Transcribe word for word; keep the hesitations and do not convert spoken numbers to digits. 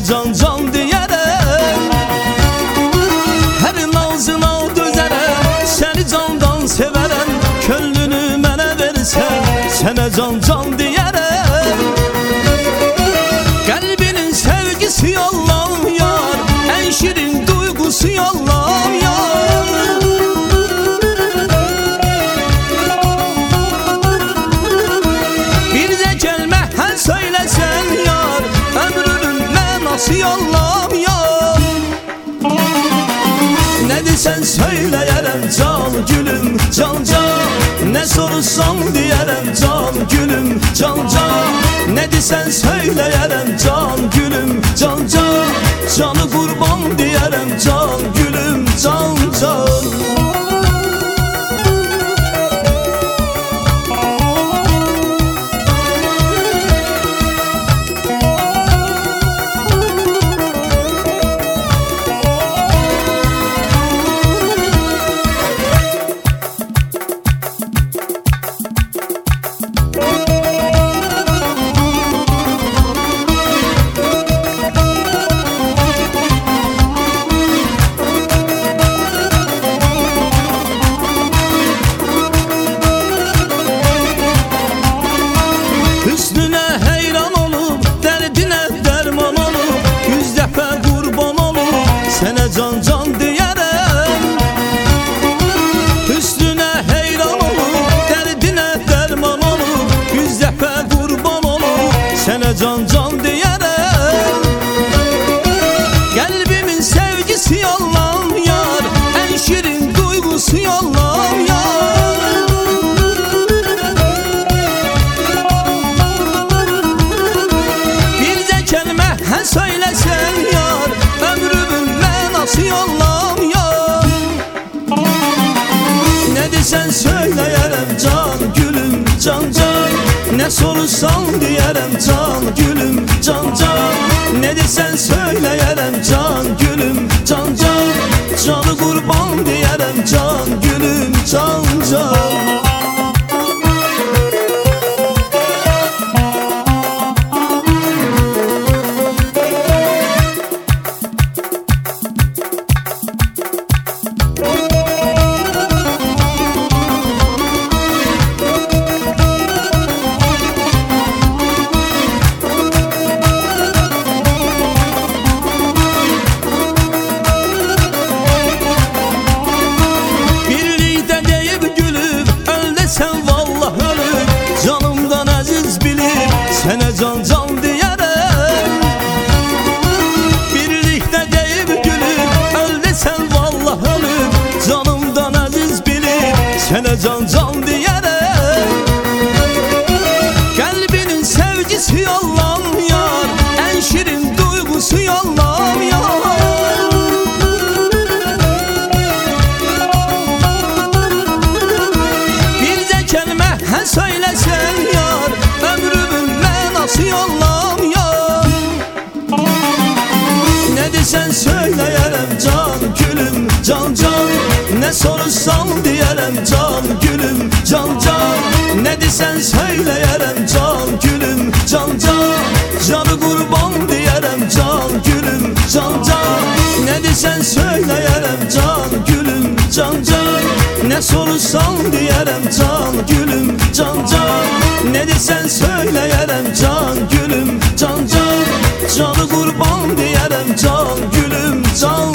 can can diyerek her nazına dözerek seni candan severem, könlünü bana versen sana can can diyerek kalbinin sevgisi yollam yar, en şirin duygusu yollam yar. Bir de kelime her söylesen yar, ömrünün menası yollam yar. Ne desen söyleyerem can gülüm can can, ne sorursam diyerem can gülüm can can. Ne desen söyleyerem can gülüm can can, canı kurban diyerem can gülüm can can. Hüsnüne heyran olup, derdine derman olup, yüz defa kurban olup sana can can diyerem. Hüsnüne heyran olup, derdine derman olup, yüz defa kurban olup sana can can diyerem. Kalbimin sevgisi yollam yar, en şirin duygusu yollam yar. Her söylesen yar, ömrümün menası yollam yar. Ne desen söyleyerem can gülüm can can, ne sorursan diyerem can gülüm can can. Ne desen söyleyerem can gülüm can can, canı kurban diyerem can gülüm can can. Sana can can diyerem, birlikte deyip gülüp öl desen vallah ölüp canımdan aziz bilip sana can can diyerem. Kalbinin sevgisi yollam yar, en şirin duygusu yollam yar. Bir de kelime her söylesen yar, ömrümün menası yollam yar. Ne desen söyleyerem can gülüm can can, ne sorursam diyerem can gülüm can can. Ne desen söyleyerem can gülüm can can, canı kurban diyerem can gülüm can can. Ne desen söyleyerem can gülüm can can, ne sorursam diyerem can gülüm can can. Ne desen söyleyerem can gülüm can can, canı kurban diyerem can gülüm can.